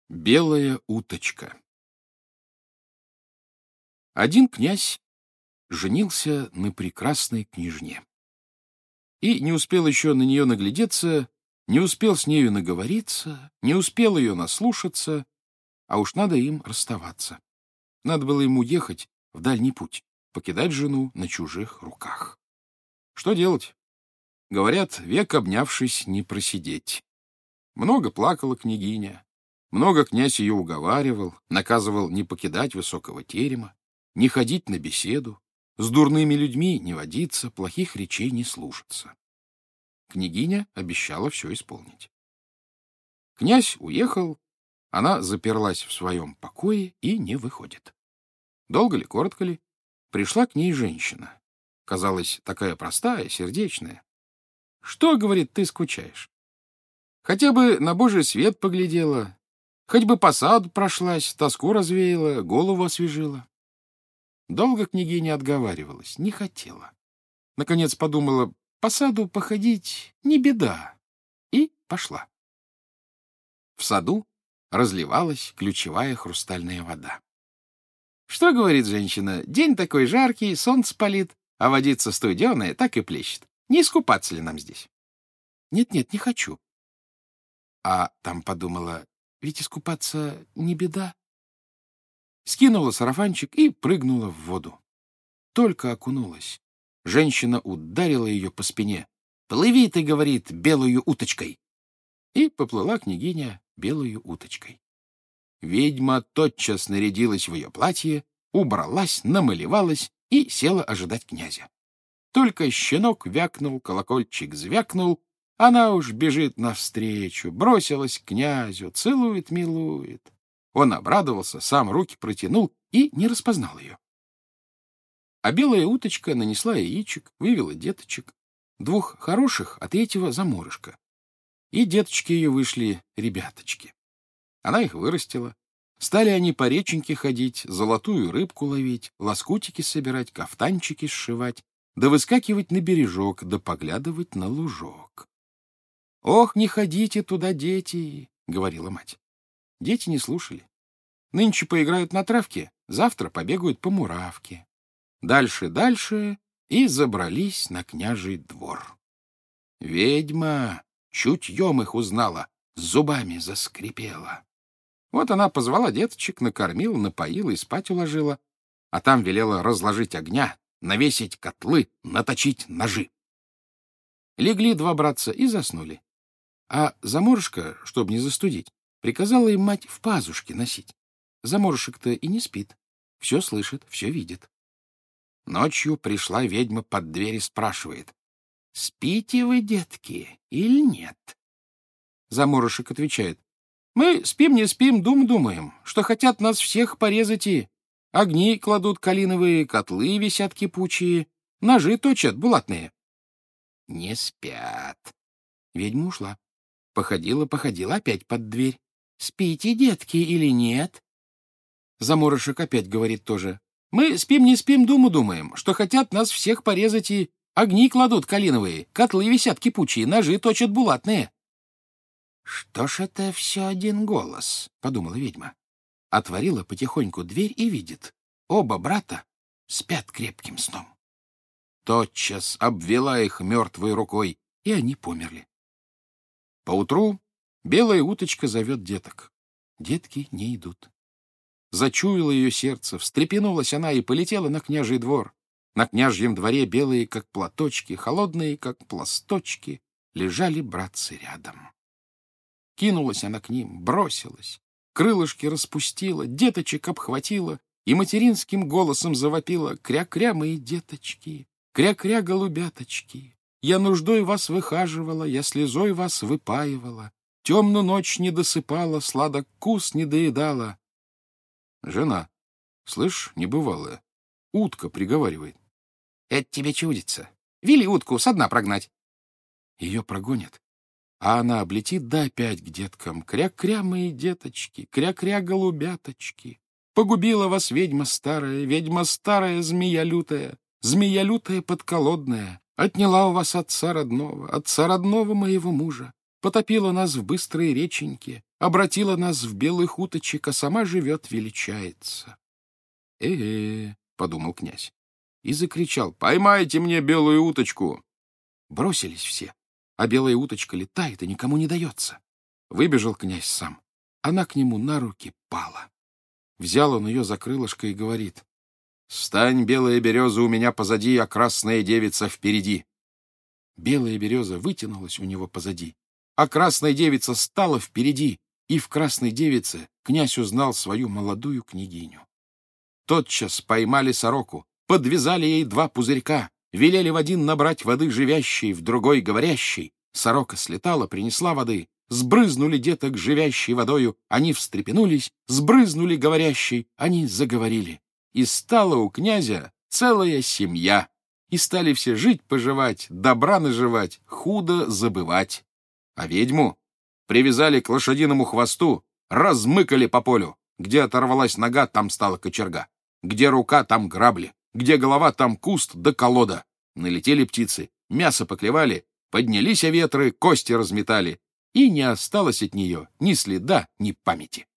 Белая уточка. Один князь женился на прекрасной княжне. И не успел еще на нее наглядеться, не успел с нею наговориться, не успел ее наслушаться, а уж надо им расставаться. Надо было ему ехать в дальний путь, покидать жену на чужих руках. Что делать? Говорят, век обнявшись не просидеть. Много плакала княгиня. Много князь ее уговаривал, наказывал не покидать высокого терема, не ходить на беседу, с дурными людьми не водиться, плохих речей не слушаться. Княгиня обещала все исполнить. Князь уехал, она заперлась в своем покое и не выходит. Долго ли, коротко ли, пришла к ней женщина. Казалось, такая простая, сердечная. «Что, — говорит, — ты скучаешь? Хотя бы на Божий свет поглядела, хоть бы по саду прошлась, тоску развеяла, голову освежила». Долго княгиня отговаривалась, не хотела. Наконец подумала, по саду походить не беда, и пошла. В саду разливалась ключевая хрустальная вода. «Что, — говорит женщина, — день такой жаркий, солнце палит, а водица студеная так и плещет. Не искупаться ли нам здесь?» «Нет-нет, не хочу». А там подумала, ведь искупаться не беда. Скинула сарафанчик и прыгнула в воду. Только окунулась. Женщина ударила ее по спине. «Плыви ты, — говорит, — белую уточкой!» И поплыла княгиня белую уточкой. Ведьма тотчас нарядилась в ее платье, убралась, намалевалась и села ожидать князя. Только щенок вякнул, колокольчик звякнул, она уж бежит навстречу, бросилась к князю, целует, милует. Он обрадовался, сам руки протянул и не распознал ее. А белая уточка нанесла яичек, вывела деточек, двух хороших, а третьего заморышка. И деточки ее вышли ребяточки. Она их вырастила. Стали они по реченьке ходить, золотую рыбку ловить, лоскутики собирать, кафтанчики сшивать, да выскакивать на бережок, да поглядывать на лужок. «Ох, не ходите туда, дети!» — говорила мать. Дети не слушали. Нынче поиграют на травке, завтра побегают по муравке. Дальше и забрались на княжий двор. Ведьма чутьем их узнала, зубами заскрипела. Вот она позвала деточек, накормила, напоила и спать уложила, а там велела разложить огня, навесить котлы, наточить ножи. Легли два братца и заснули. А заморышка, чтоб не застудить, приказала им мать в пазушке носить. Заморышек-то и не спит, все слышит, все видит. Ночью пришла ведьма под дверь и спрашивает: «Спите вы, детки, или нет?» Заморышек отвечает: «Мы спим, не спим, думаем, что хотят нас всех порезать и огни кладут калиновые, котлы висят кипучие, ножи точат булатные». Не спят. Ведьма ушла. Походила, опять под дверь. «Спите, детки, или нет?» Заморышек опять говорит тоже: «Мы спим, не спим, думаем, что хотят нас всех порезать и огни кладут калиновые, котлы висят кипучие, ножи точат булатные». «Что ж это все один голос?» — подумала ведьма. Отворила потихоньку дверь и видит: оба брата спят крепким сном. Тотчас обвела их мертвой рукой, и они померли. Поутру белая уточка зовет деток. Детки не идут. Зачуяло ее сердце, встрепенулась она и полетела на княжий двор. На княжьем дворе белые, как платочки, холодные, как пласточки, лежали братцы рядом. Кинулась она к ним, бросилась, крылышки распустила, деточек обхватила и материнским голосом завопила: «Кря-кря, мои деточки, кря-кря, голубяточки, я нуждой вас выхаживала, я слезой вас выпаивала, темную ночь не досыпала, сладок кус не доедала». Жена, слышь, небывалая, утка приговаривает: «Это тебе чудится. Вели утку со дна прогнать». Ее прогонят, а она облетит да опять к деткам: «Кря-кря, мои деточки, кря-кря, голубяточки, погубила вас ведьма старая, змея лютая подколодная, отняла у вас отца родного моего мужа, потопила нас в быстрой реченьке, обратила нас в белых уточек, а сама живет, величается. Подумал князь и закричал: «Поймайте мне белую уточку!» Бросились все, а белая уточка летает и никому не дается. Выбежал князь сам. Она к нему на руки пала. Взял он ее за крылышко и говорит: «Стань, белая береза, у меня позади, а красная девица впереди». Белая береза вытянулась у него позади, а красная девица стала впереди, и в красной девице князь узнал свою молодую княгиню. Тотчас поймали сороку, подвязали ей 2 пузырька, велели в один набрать воды живящей, в другой говорящей. Сорока слетала, принесла воды, сбрызнули деток живящей водою, они встрепенулись, сбрызнули говорящей, они заговорили. И стала у князя целая семья, и стали все жить-поживать, добра наживать, худо забывать. А ведьму привязали к лошадиному хвосту, размыкали по полю. Где оторвалась нога, там стала кочерга. Где рука, там грабли. Где голова, там куст да колода. Налетели птицы, мясо поклевали, поднялись ветры, кости разметали, и не осталось от нее ни следа, ни памяти.